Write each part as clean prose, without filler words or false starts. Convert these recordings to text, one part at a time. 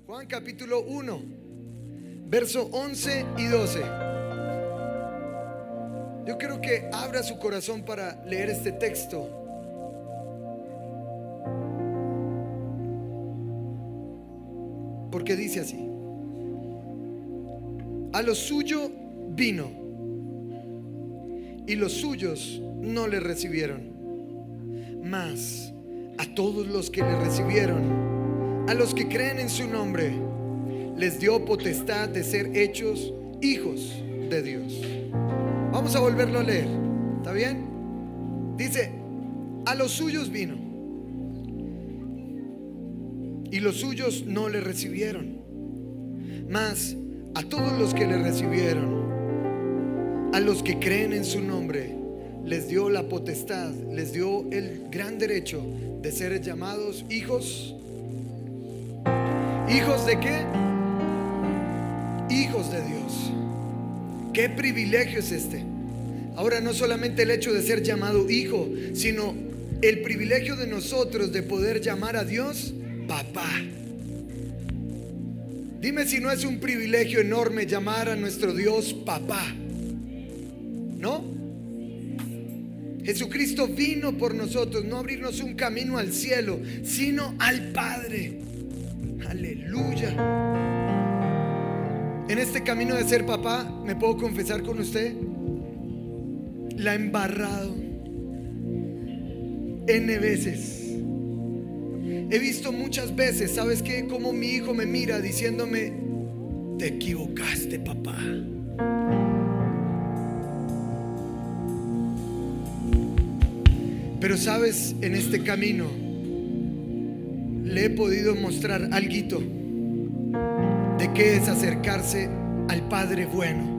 Juan capítulo 1, verso 11 y 12. Yo quiero que abra su corazón para leer este texto. Porque dice así: a lo suyo vino, y los suyos no le recibieron. Mas a todos los que le recibieron, a los que creen en su nombre, les dio potestad de ser hechos hijos de Dios. Vamos a volverlo a leer, ¿está bien? Dice: a los suyos vino, y los suyos no le recibieron. Mas a todos los que le recibieron, a los que creen en su nombre, les dio la potestad, les dio el gran derecho de ser llamados hijos. ¿Hijos de qué? Hijos de Dios. ¿Qué privilegio es este? Ahora, no solamente el hecho de ser llamado hijo, sino el privilegio de nosotros de poder llamar a Dios papá. Dime si no es un privilegio enorme llamar a nuestro Dios papá, ¿no? Jesucristo vino por nosotros, no abrirnos un camino al cielo, sino al Padre. Aleluya. En este camino de ser papá, me puedo confesar con usted, la he embarrado N veces. He visto muchas veces, ¿sabes qué? Como mi hijo me mira diciéndome: te equivocaste, papá. Pero sabes, en este camino le he podido mostrar alguito de qué es acercarse al Padre bueno.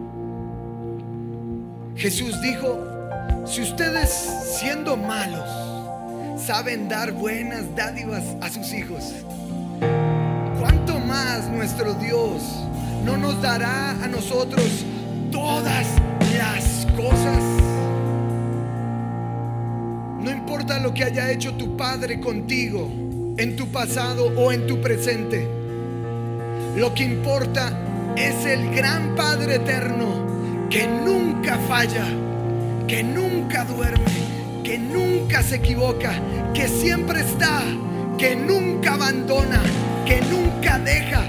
Jesús dijo: si ustedes, siendo malos, saben dar buenas dádivas a sus hijos, ¿cuánto más nuestro Dios no nos dará a nosotros todas las cosas? No importa lo que haya hecho tu padre contigo en tu pasado o en tu presente, lo que importa es el gran Padre eterno que nunca falla, que nunca duerme, que nunca se equivoca, que siempre está, que nunca abandona, que nunca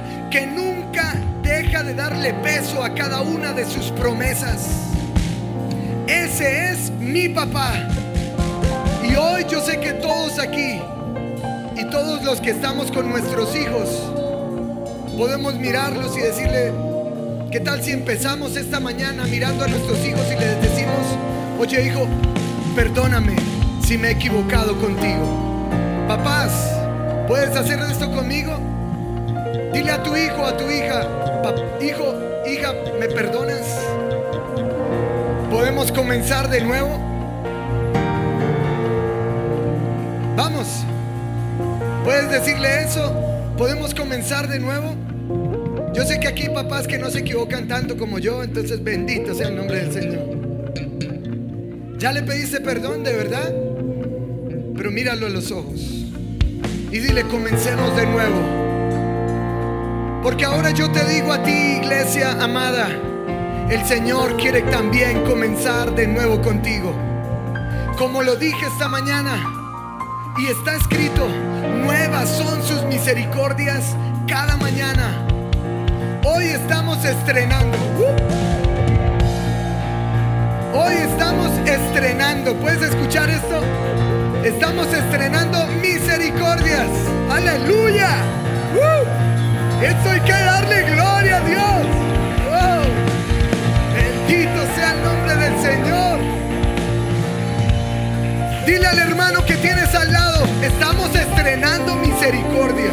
deja de darle peso a cada una de sus promesas. Ese es mi papá. Y hoy yo sé que todos aquí y todos los que estamos con nuestros hijos podemos mirarlos y decirle: ¿qué tal si empezamos esta mañana mirando a nuestros hijos y les decimos: oye, hijo, perdóname si me he equivocado contigo? Papás, ¿puedes hacer esto conmigo? Dile a tu hijo, a tu hija: hijo, hija, ¿me perdonas? ¿Podemos comenzar de nuevo? Vamos, ¿puedes decirle eso? ¿Podemos comenzar de nuevo? Yo sé que aquí hay papás que no se equivocan tanto como yo, entonces bendito sea el nombre del Señor. ¿Ya le pediste perdón de verdad? Pero míralo a los ojos y dile: comencemos de nuevo. Porque ahora yo te digo a ti, iglesia amada, el Señor quiere también comenzar de nuevo contigo. Como lo dije esta mañana, y está escrito: nuevas son sus misericordias cada mañana. Hoy estamos estrenando. Hoy estamos estrenando. ¿Puedes escuchar esto? Estamos estrenando misericordias. Aleluya. Esto hay que darle gloria a Dios. Bendito sea el nombre del Señor. Dile al hermano que tienes al lado: estamos estrenando misericordia.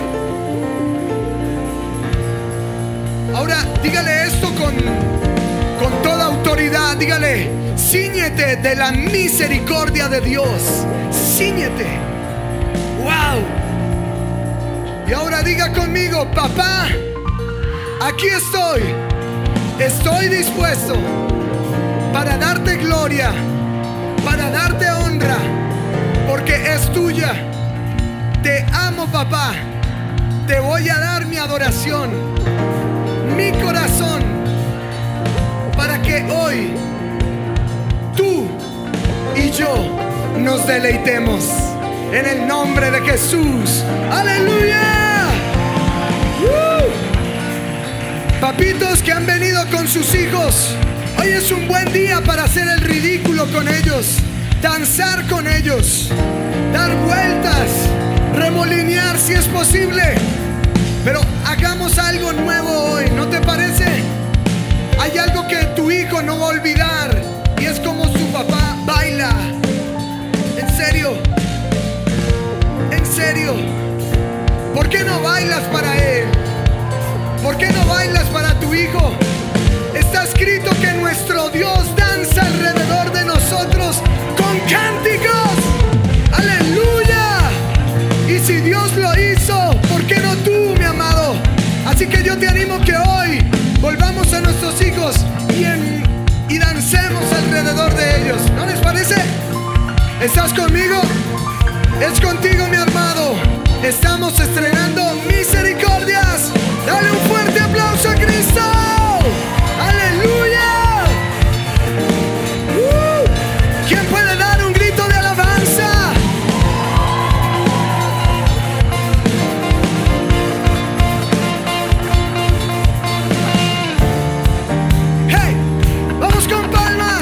Ahora dígale esto con toda autoridad. Dígale: cíñete de la misericordia de Dios. Cíñete. Wow. Y ahora diga conmigo: papá, aquí estoy. Estoy dispuesto para darte gloria, para darte honra, porque es tuya. Te amo, papá. te voy a dar mi adoración, mi corazón, para que hoy tú y yo nos deleitemos en el nombre de Jesús. ¡Aleluya! Papitos que han venido con sus hijos, hoy es un buen día para hacer el ridículo con ellos, danzar con ellos, dar vueltas, remolinear si es posible. Pero hagamos algo nuevo hoy, ¿no te parece? Hay algo que tu hijo no va a olvidar, y es como su papá baila. En serio, en serio. ¿Por qué no bailas para él? ¿Por qué no bailas para tu hijo? Está escrito que nuestro Dios danza alrededor de nosotros con cánticos. ¡Aleluya! Y si Dios lo hizo, ¿por qué no tú, mi amado? Así que yo te animo que hoy volvamos a nuestros hijos y dancemos alrededor de ellos. ¿No les parece? ¿Estás conmigo? Es contigo, mi amado. Estamos estrenando Misericordias. Dale un fuerte aplauso a Cristo. ¡Aleluya! ¿Quién puede dar un grito de alabanza? ¡Hey! ¡Vamos con palmas!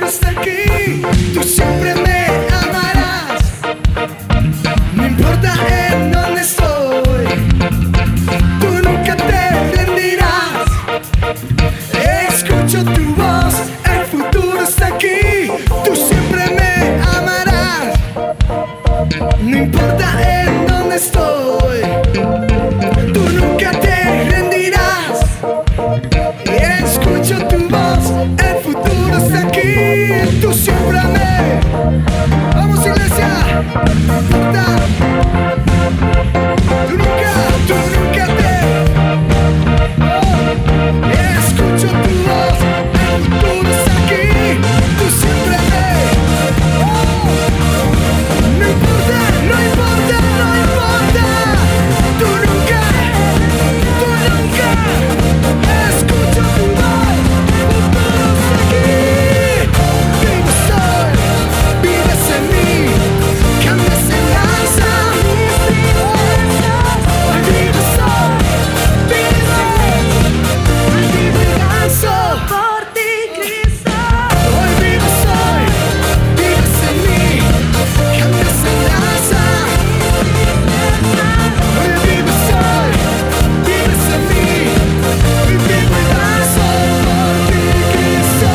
está aquí. Tú siempre me amarás, no importa en dónde estoy. Tú nunca te rendirás. Escucho tu voz, el futuro está aquí. Tú siempre me amarás, no importa en dónde estoy. Tú nunca te rendirás. Escucho tu voz, el futuro está aquí. Tú siempre me. Vamos, iglesia. No importa. Tú nunca te. Escucho tu voz, el futuro está aquí. Tú siempre me. No importa, no importa, no importa. Tú nunca. Escucho tu voz, el futuro está aquí. Vivo soy, vives en mí, cambias en danza. Hoy vivo soy, vivo y danzo por ti, Cristo. Hoy vivo soy, vives en mí, cambias en danza. Hoy vivo soy, vives en mí, hoy vivo y danzo por ti, Cristo.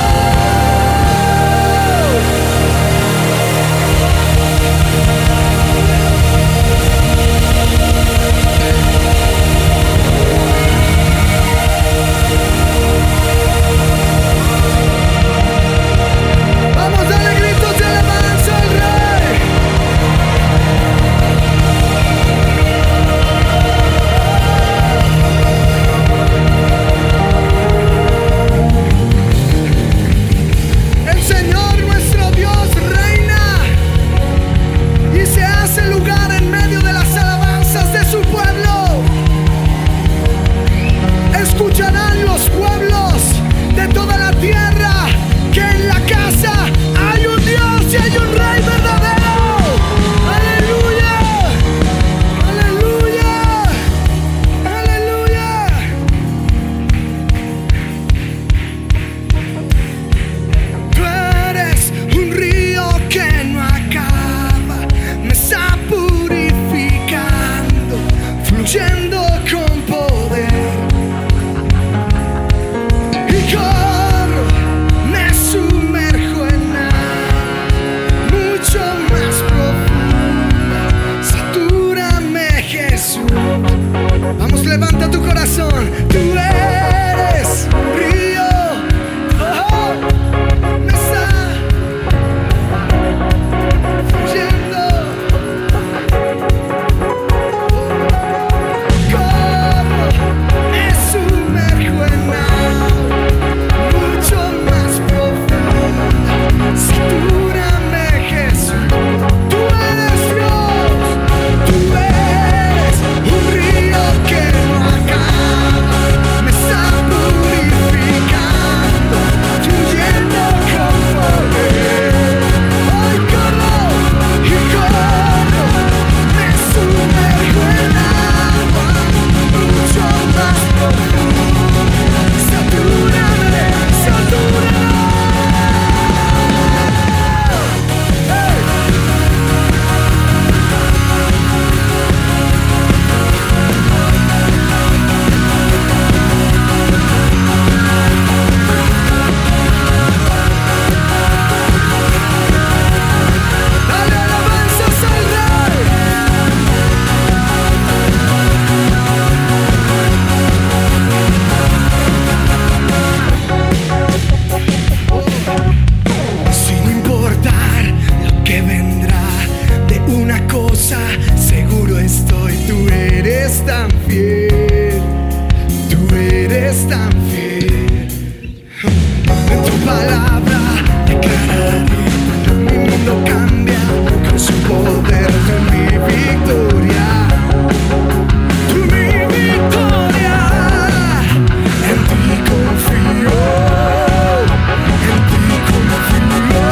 Vamos, dale gritos de alabanza al Rey. El Señor nuestro Dios reina y se hace lugar en medio de las alabanzas de su pueblo. Escucharán los pueblos de toda la tierra que en la casa hay un Dios y hay un Rey verdadero. Aleluya, aleluya, aleluya. Tú eres un río que no acaba, me está purificando, fluyendo con poder. Y corro, me sumerjo en agua mucho más profunda. Satúrame, Jesús. Vamos, levanta tu corazón. Tú eres río. Oh, me está fluyendo. Corro, me sumerjo en agua mucho más profunda. Satúrame, Jesús. Tú eres Dios. Tú eres un río que no acaba, me está purificando, fluyendo con poder. Hoy corro y corro, me sumerjo en agua mucho más profunda. Satúrame, satúrame. Dale alabanzas al Rey. Sin importar lo que vendrá, de una cosa seguro estoy: tú eres tan fiel, tú eres tan fiel. En tu palabra declararé, mi mundo cambia con su poder. Tú mi victoria, tú mi victoria. En ti confío, en ti confío.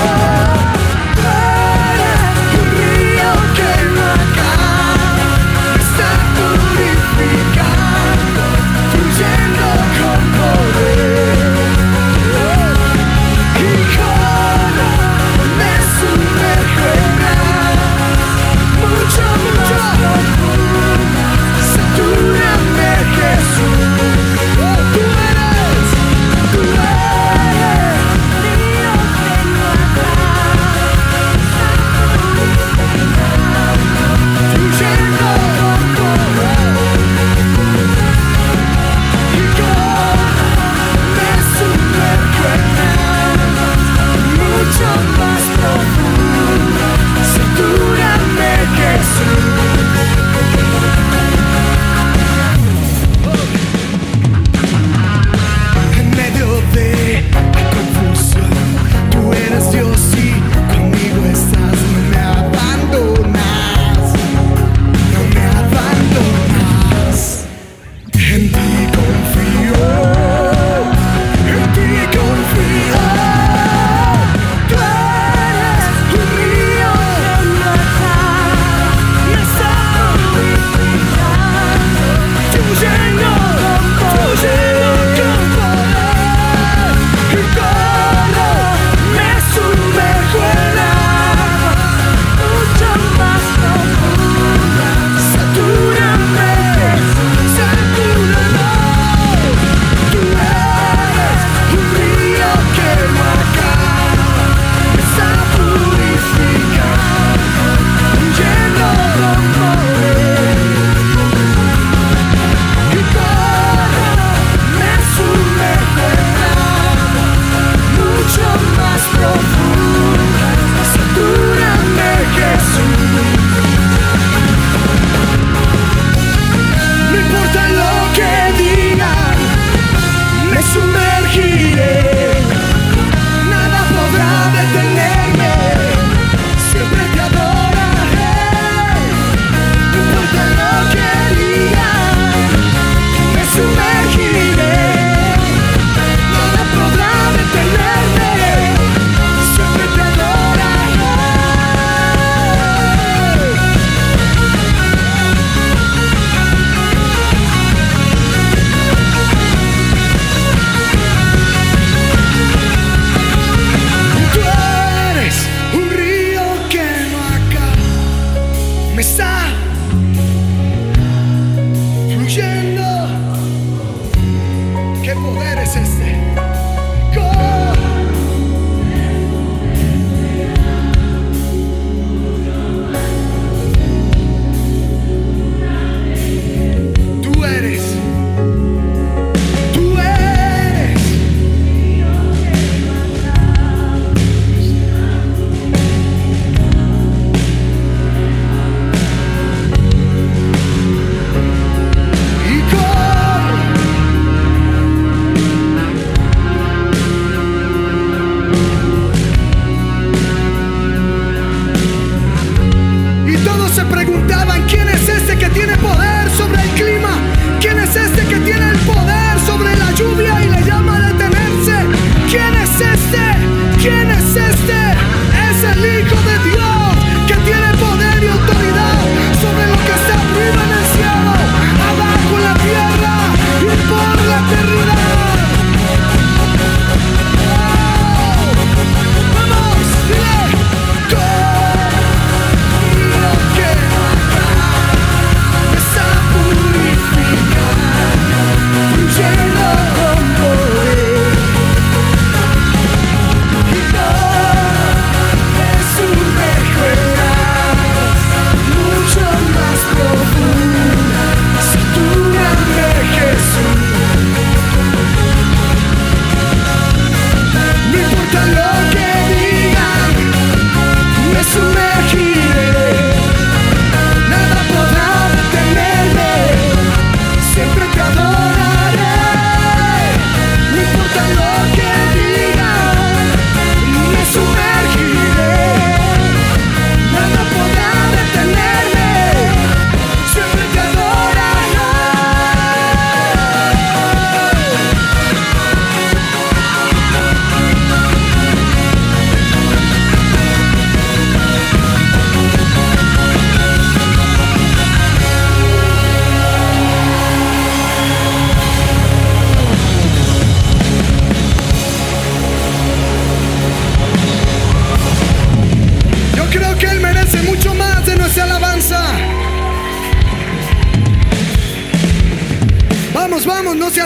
Un río que no acaba, me está purificando, fluyendo con poder. Y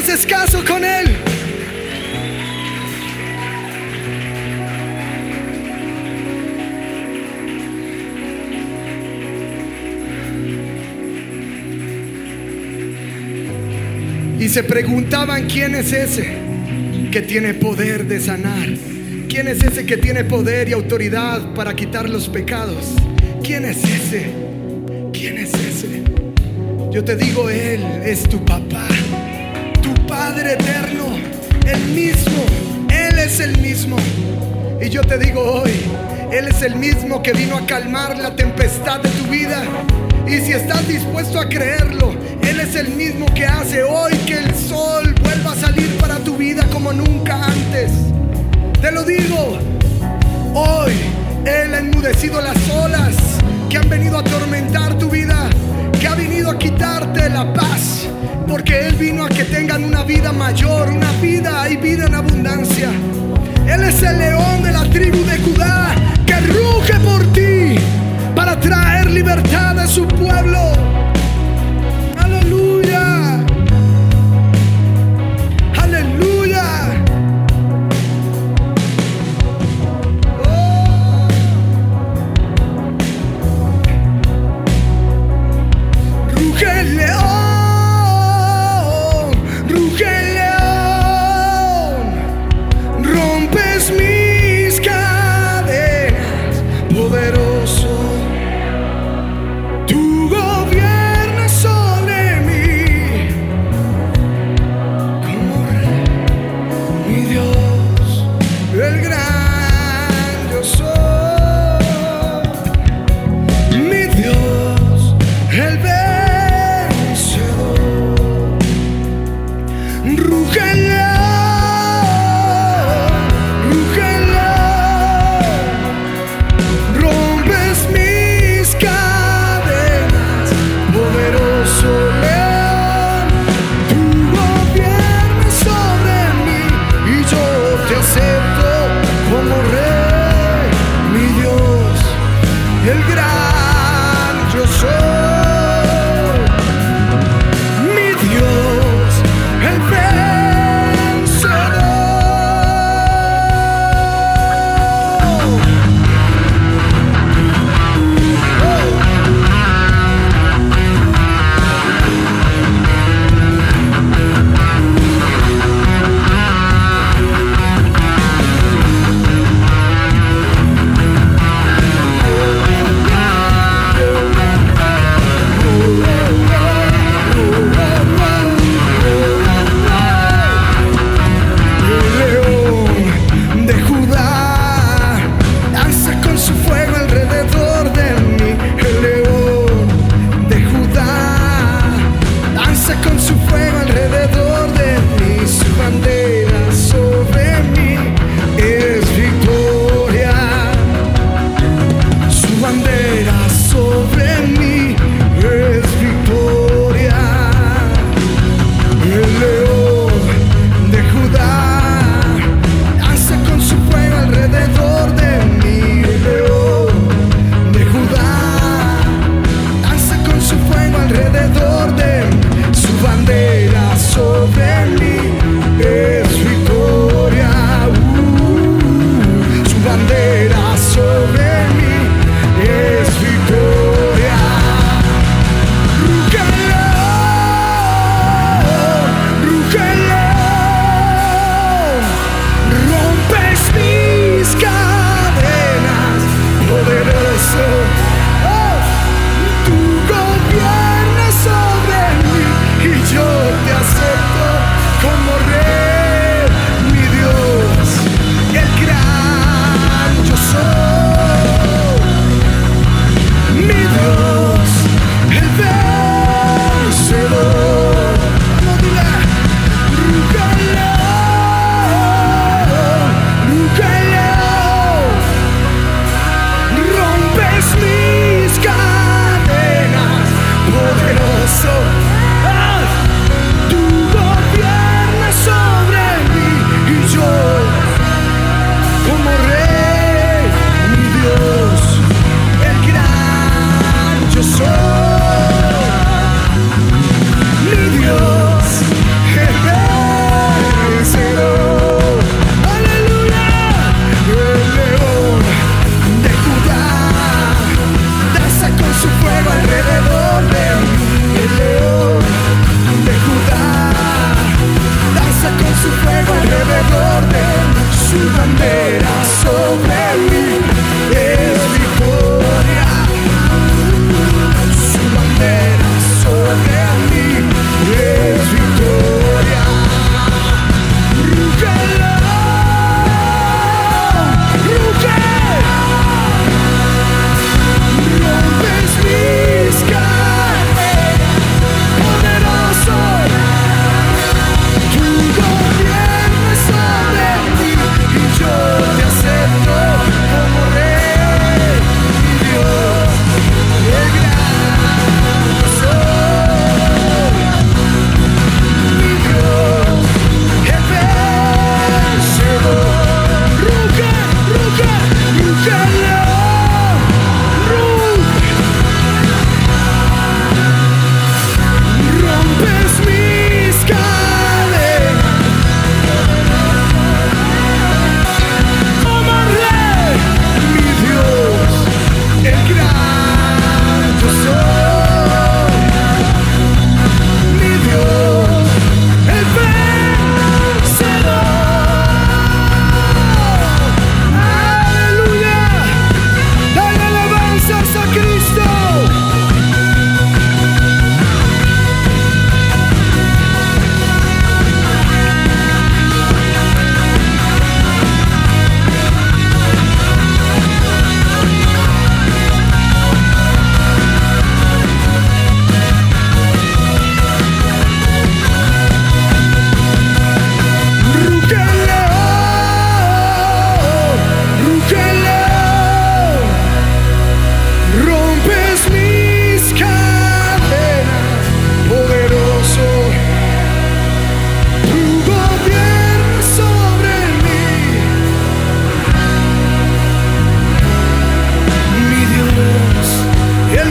haces caso con Él. Y se preguntaban: ¿quién es ese que tiene poder de sanar? ¿Quién es ese que tiene poder y autoridad para quitar los pecados? ¿Quién es ese? ¿Quién es ese? Yo te digo, Él es tu papá, tu Padre eterno, el mismo. Él es el mismo. Y yo te digo hoy, Él es el mismo que vino a calmar la tempestad de tu vida. Y si estás dispuesto a creerlo, Él es el mismo que hace hoy que el sol vuelva a salir para tu vida como nunca antes. Te lo digo, hoy Él ha enmudecido las olas que han venido a atormentar tu vida, que ha venido a quitarte la paz, porque Él vino a que tengan una vida mayor, una vida y vida en abundancia. Él es el león de la tribu de Judá que ruge por ti para traer libertad a su pueblo. Aleluya, aleluya. Oh. Ruge el león, ruge el león, rompes mis cadenas, poderoso. Tu gobierno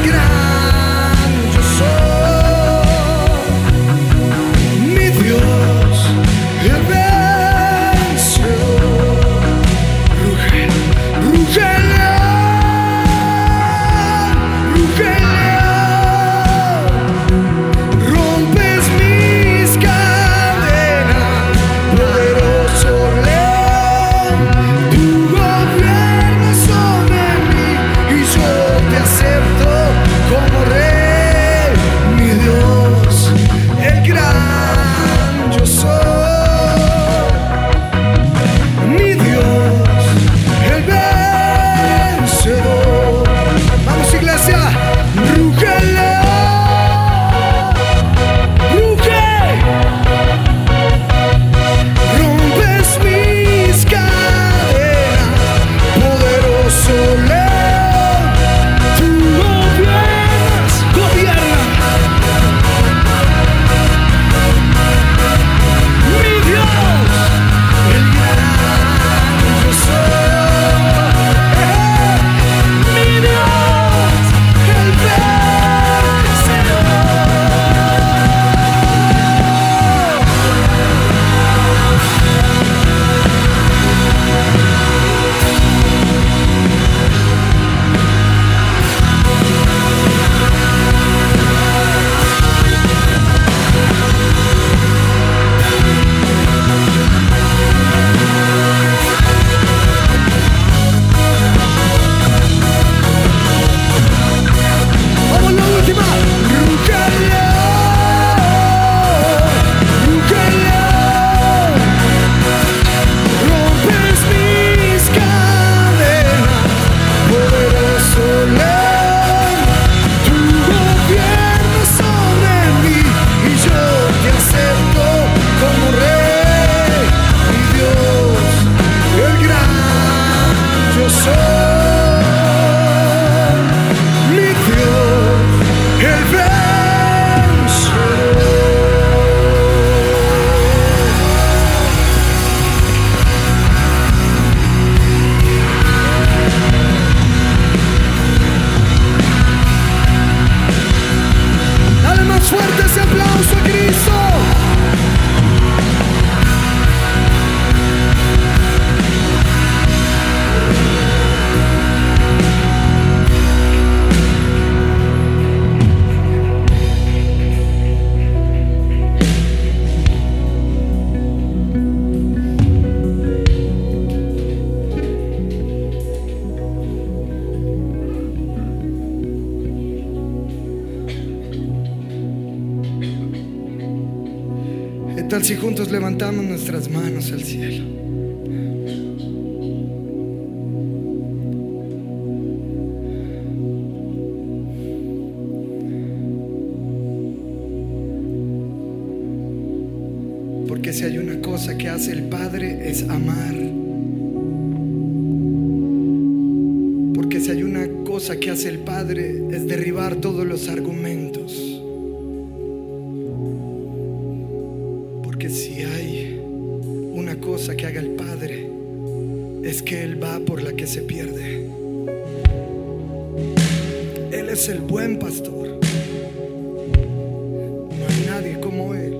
tal si juntos levantamos nuestras manos al cielo? Porque si hay una cosa que hace el Padre es amar. Porque si hay una cosa que hace el Padre es derribar todos los argumentos. Porque si hay una cosa que haga el Padre es que Él va por la que se pierde. Él es el buen pastor. No hay nadie como Él.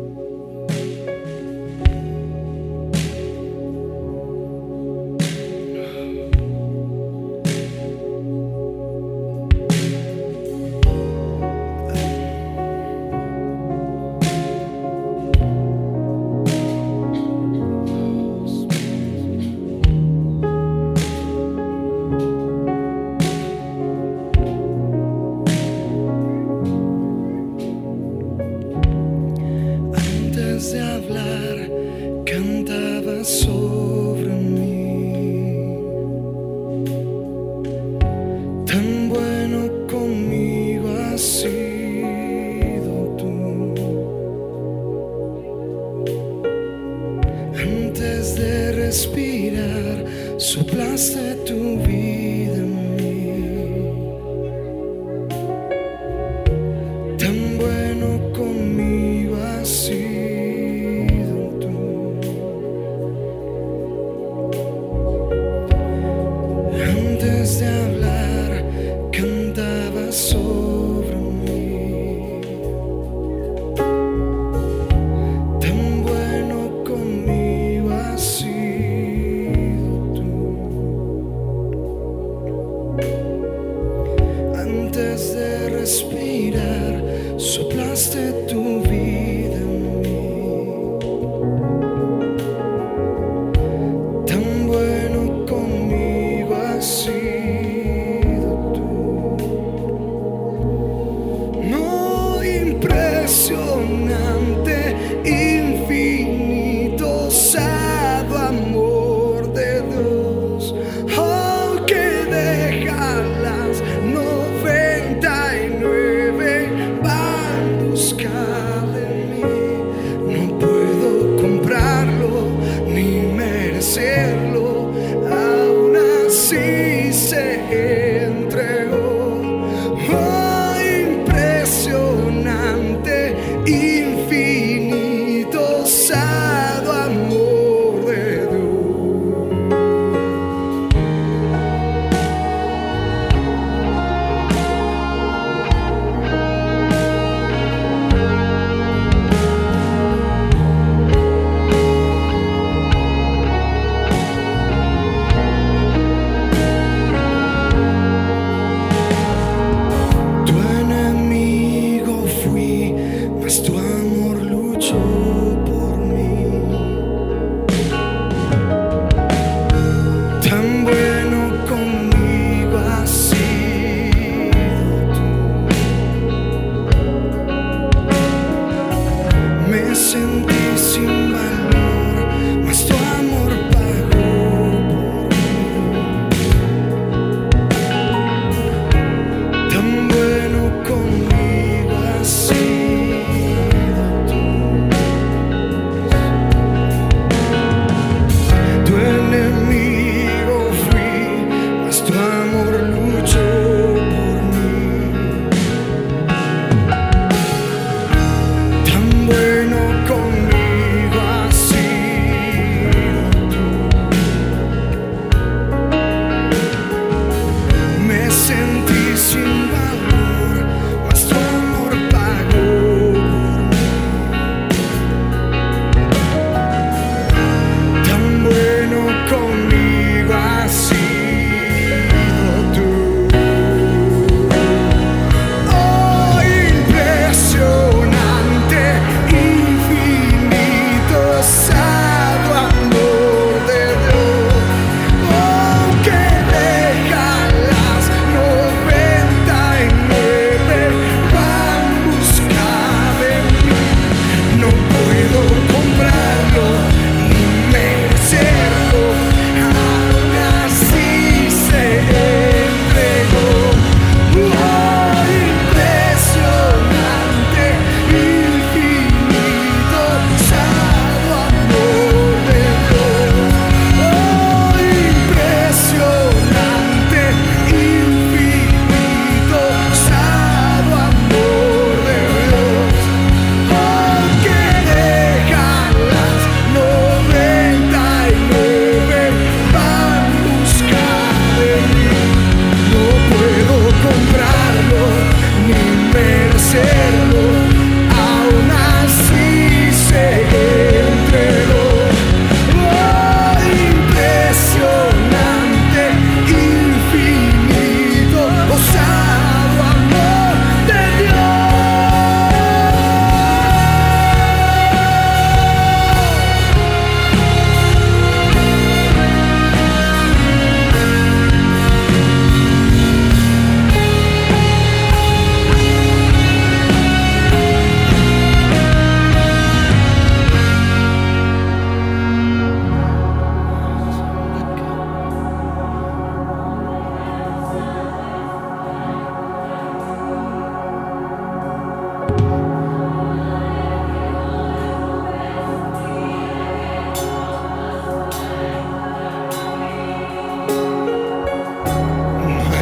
De hablar, cantaba sobre mí. Tan bueno conmigo has sido tú. Antes de respirar, soplaste tu vida en mí. Tan bueno conmigo has sido. Antes de hablar, cantaba solo.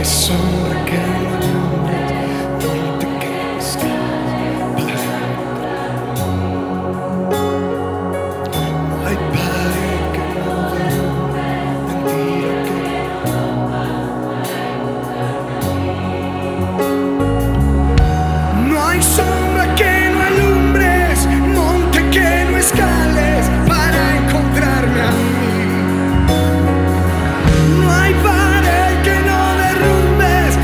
sombra que no alumbres, donde quedes no hay pared que no derrumbe, mentira que no hay sombra que no alumbres, monte que no escales para encontrarme a mí. No hay pared que no derrumbes,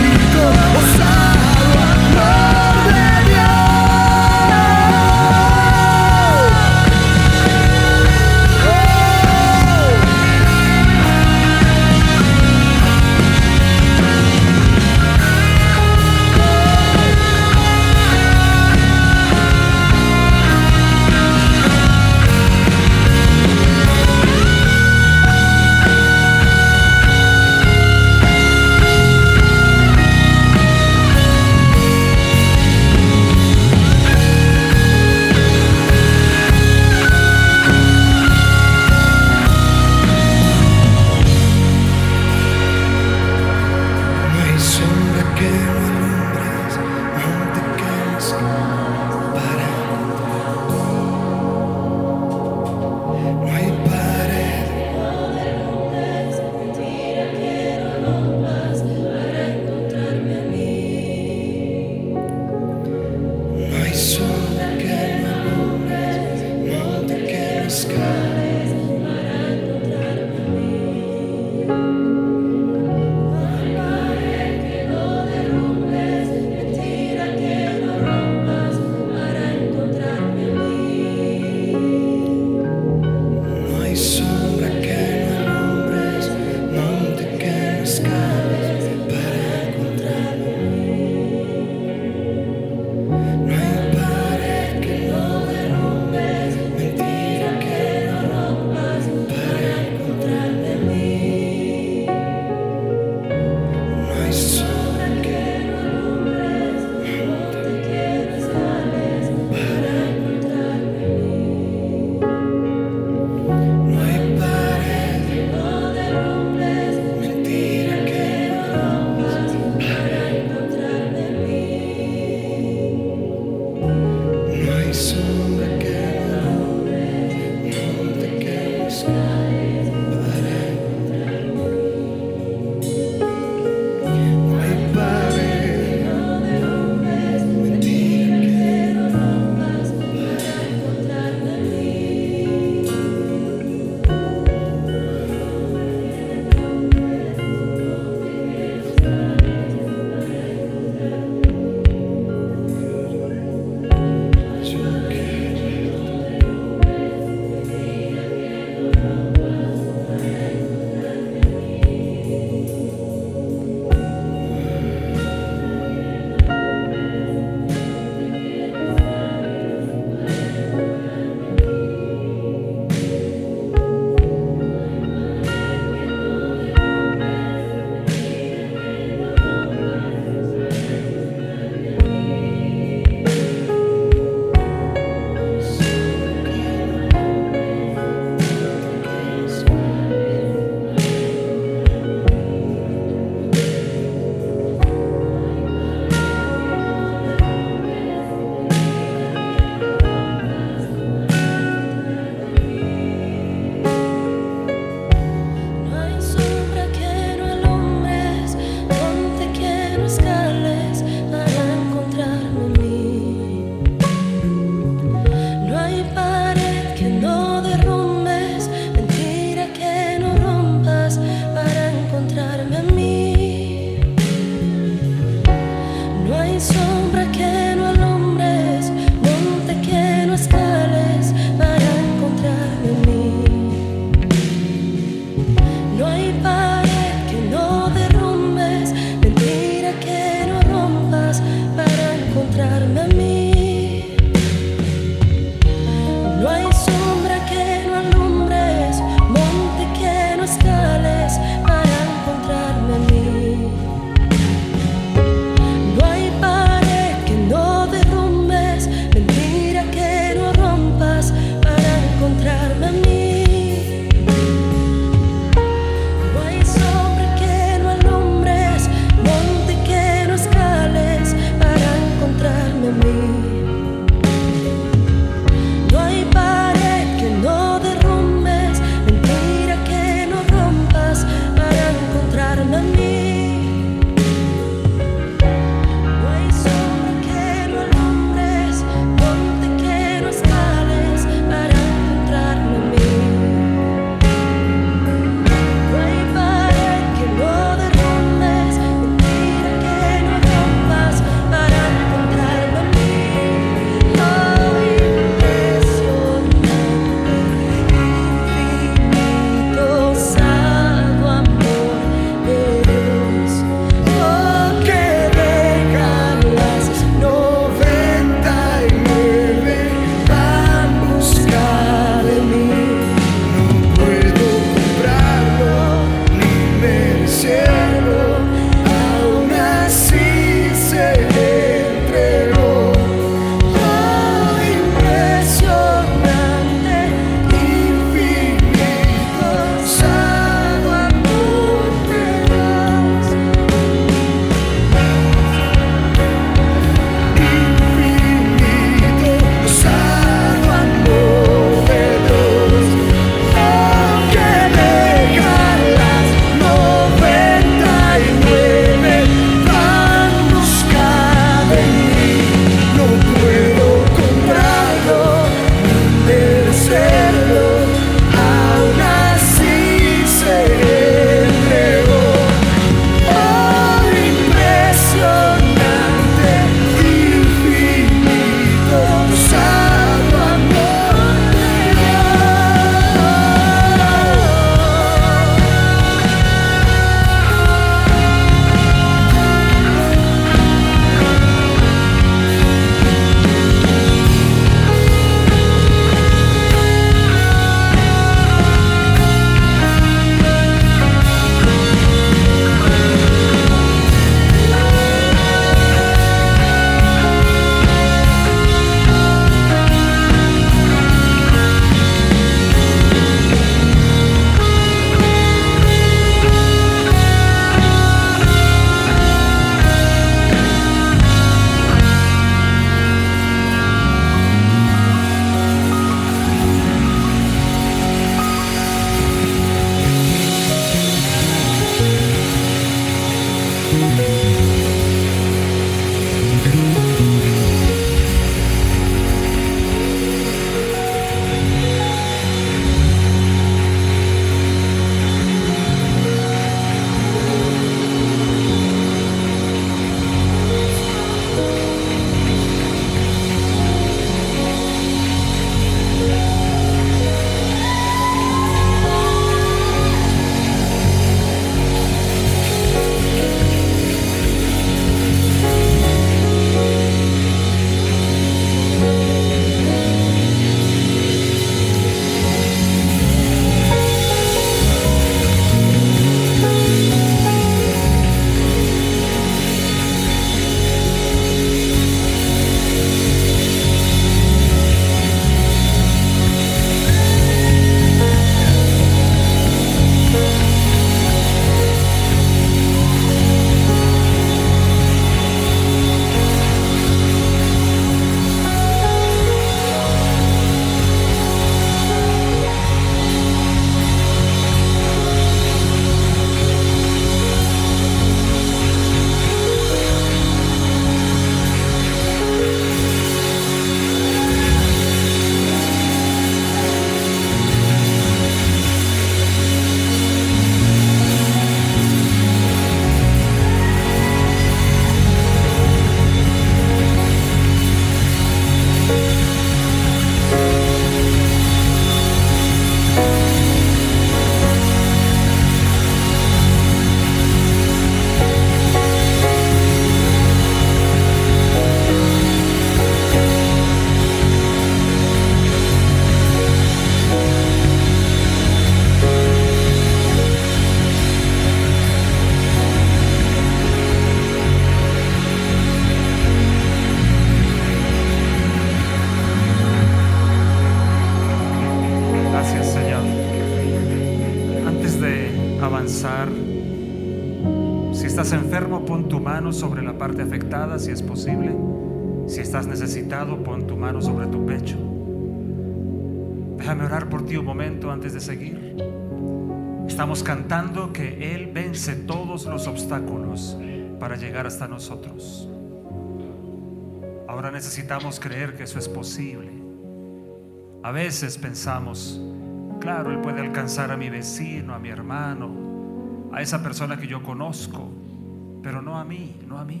avanzar. Si estás enfermo, pon tu mano sobre la parte afectada, si es posible. Si estás necesitado, pon tu mano sobre tu pecho. Déjame orar por ti un momento antes de seguir. Estamos cantando que Él vence todos los obstáculos para llegar hasta nosotros. Ahora necesitamos creer que eso es posible. A veces pensamos, claro, Él puede alcanzar a mi vecino, a mi hermano, a esa persona que yo conozco, pero no a mí, no a mí.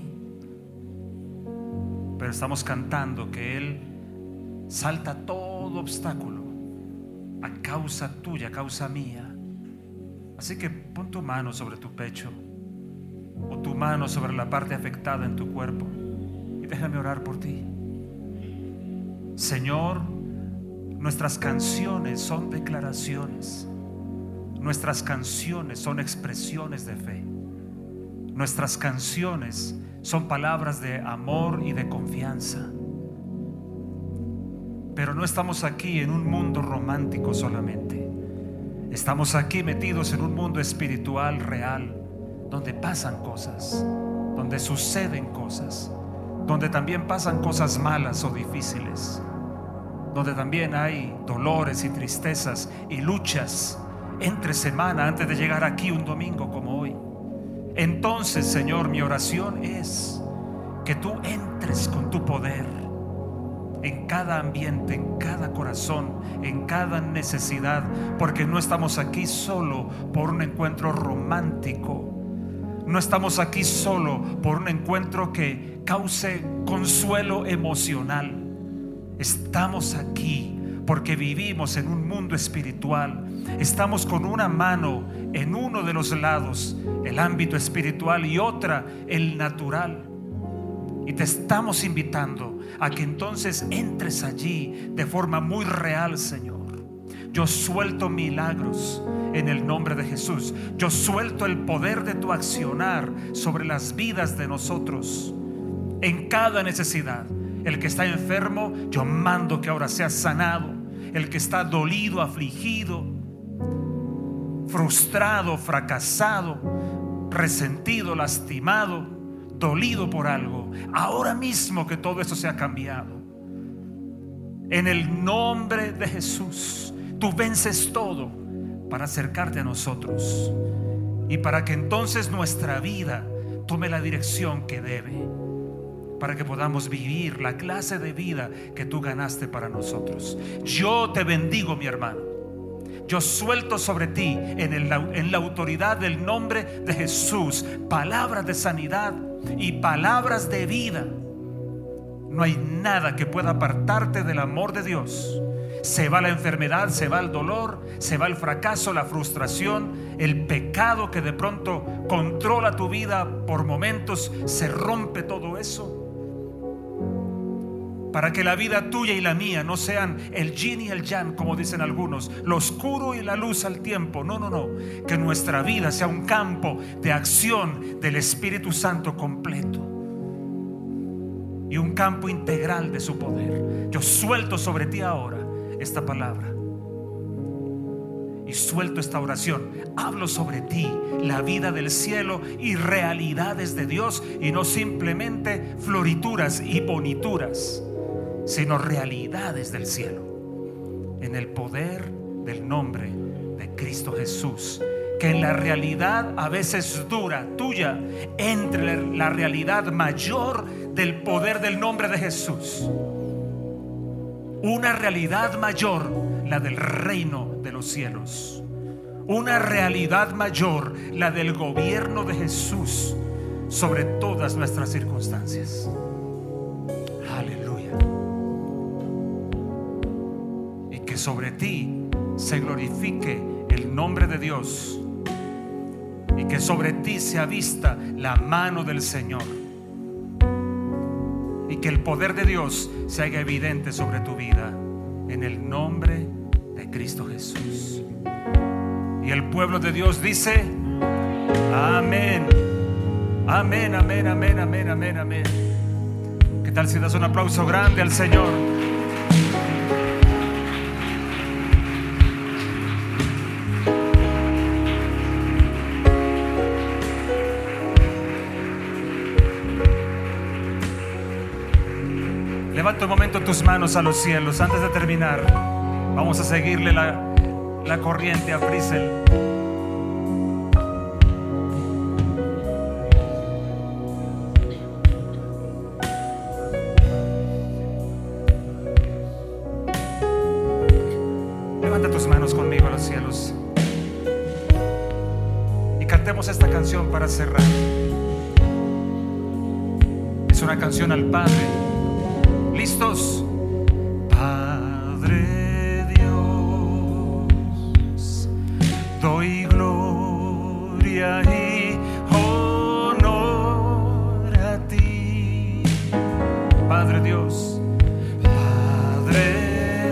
Pero estamos cantando que Él salta todo obstáculo a causa tuya, a causa mía. Así que pon tu mano sobre tu pecho o tu mano sobre la parte afectada en tu cuerpo y déjame orar por ti. Señor, nuestras canciones son declaraciones. Nuestras canciones son expresiones de fe. Nuestras canciones son palabras de amor y de confianza. Pero no estamos aquí en un mundo romántico solamente. Estamos aquí metidos en un mundo espiritual real, donde pasan cosas, donde suceden cosas, donde también pasan cosas malas o difíciles, donde también hay dolores y tristezas y luchas entre semana antes de llegar aquí un domingo como hoy. Entonces, Señor, mi oración es que tú entres con tu poder en cada ambiente, en cada corazón, en cada necesidad, porque no estamos aquí solo por un encuentro romántico. No estamos aquí solo por un encuentro que cause consuelo emocional. Estamos aquí porque vivimos en un mundo espiritual. Estamos con una mano en uno de los lados, el ámbito espiritual, y otra, el natural. Y te estamos invitando a que entonces entres allí de forma muy real, Señor. Yo suelto milagros en el nombre de Jesús. Yo suelto el poder de tu accionar sobre las vidas de nosotros en cada necesidad. El que está enfermo, yo mando que ahora sea sanado. El que está dolido, afligido, frustrado, fracasado, resentido, lastimado, dolido por algo, ahora mismo que todo eso sea cambiado. En el nombre de Jesús, tú vences todo para acercarte a nosotros y para que entonces nuestra vida tome la dirección que debe, para que podamos vivir la clase de vida que tú ganaste para nosotros. Yo te bendigo, mi hermano. Yo suelto sobre ti en la autoridad del nombre de Jesús palabras de sanidad y palabras de vida. No hay nada que pueda apartarte del amor de Dios. Se va la enfermedad, se va el dolor, se va el fracaso, la frustración, el pecado que de pronto controla tu vida por momentos. Se rompe todo eso, para que la vida tuya y la mía no sean el yin y el yang, como dicen algunos, lo oscuro y la luz al tiempo. No, no, no. Que nuestra vida sea un campo de acción del Espíritu Santo completo y un campo integral de su poder. Yo suelto sobre ti ahora esta palabra y suelto esta oración. Hablo sobre ti la vida del cielo y realidades de Dios, y no simplemente florituras y bonituras, sino realidades del cielo, en el poder del nombre de Cristo Jesús. Que en la realidad a veces dura tuya entre la realidad mayor del poder del nombre de Jesús, una realidad mayor, la del reino de los cielos, una realidad mayor, la del gobierno de Jesús sobre todas nuestras circunstancias. Aleluya. Sobre ti se glorifique el nombre de Dios y que sobre ti se avista la mano del Señor y que el poder de Dios se haga evidente sobre tu vida en el nombre de Cristo Jesús. Y el pueblo de Dios dice: amén, amén, amén, amén, amén, amén, amén. ¿Qué tal si das un aplauso grande al Señor? levanta un momento tus manos a los cielos. Antes de terminar, vamos a seguirle la corriente a Frisel. Levanta tus manos conmigo a los cielos y cantemos esta canción para cerrar. Es una canción al Padre. ¿Listos? Padre Dios, doy gloria y honor a ti. Padre Dios, Padre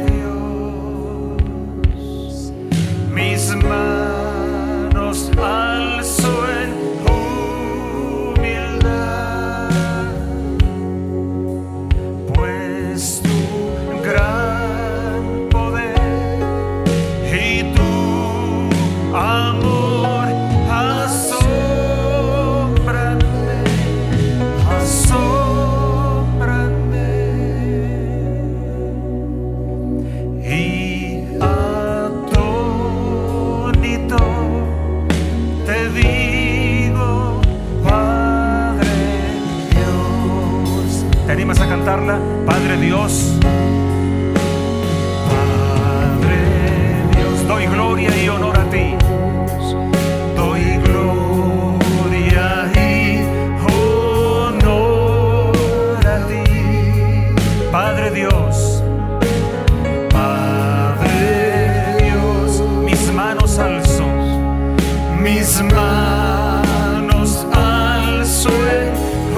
Dios, mis manos alzo en humildad, pues tu gran poder y tu amor asómbrame, asómbrame. Y atónito te digo, Padre Dios. ¿Te animas a cantarla? Padre Dios, Padre Dios, doy gloria y honor a ti. Doy gloria y honor a ti. Padre Dios, Padre Dios, mis manos alzo, mis manos alzo en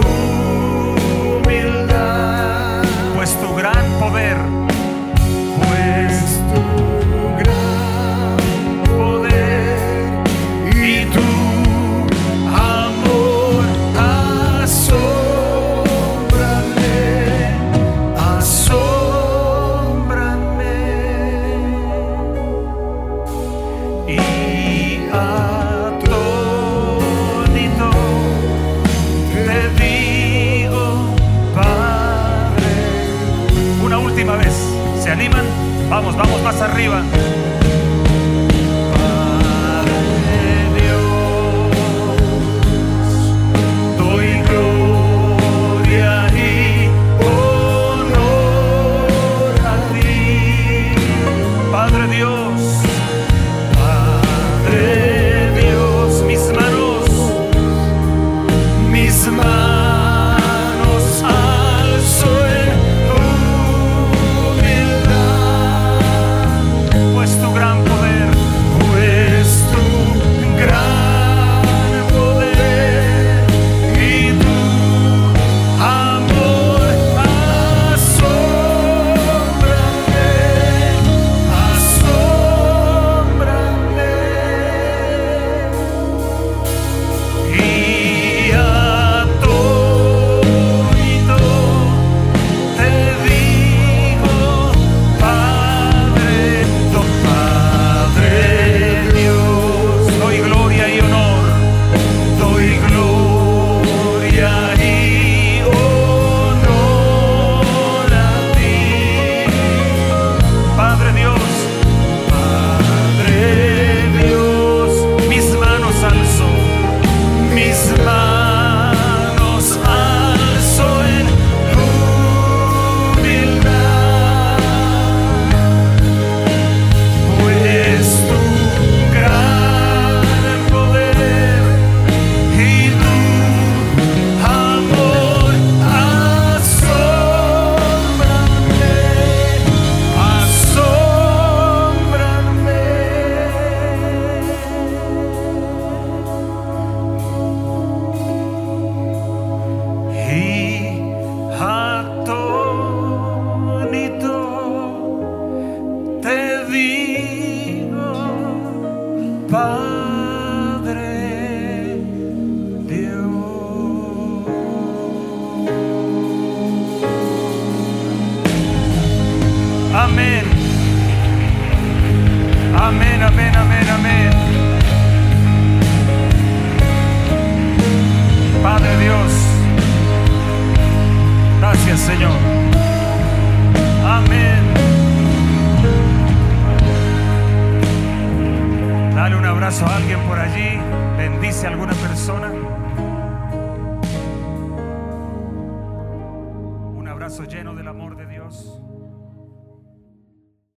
humildad, pues tu gran poder, pues tu gran poder y tu amor asómbrame, asómbrame. Y atónito te digo, Padre. Una última vez, ¿se animan? Vamos, vamos más arriba. Padre Dios, doy gloria y honor a ti. Padre Dios, Padre Dios, mis manos alzo en humildad, pues tu gran poder, pues tu gran poder y tu amor asómbrame, asómbrame. Y atónito te digo, Padre, Padre Dios, doy gloria y honor, doy gloria y honor a ti. Padre Dios, mis manos alzo, mis manos alzo en humildad, pues tu gran poder y tu amor asómbrame, asómbrame. Y atónito te digo, Padre Dios. Amén. Amén, amén, amén, amén. Padre Dios, gracias, Señor. abrazo a alguien por allí. Bendice a alguna persona. Un abrazo lleno del amor de Dios.